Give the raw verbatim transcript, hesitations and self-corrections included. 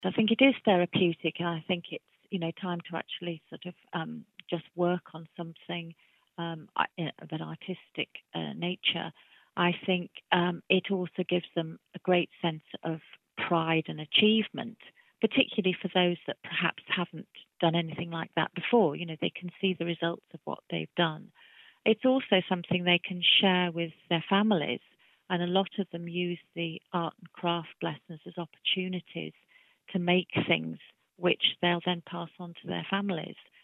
I think it is therapeutic, and I think it's, you know, time to actually sort of um, just work on something um, of an artistic uh, nature. I think um, it also gives them a great sense of pride and achievement, particularly for those that perhaps haven't done anything like that before. You know, they can see the results of what they've done. It's also something they can share with their families, and a lot of them use the art and craft lessons as opportunities to make things which they'll then pass on to their families.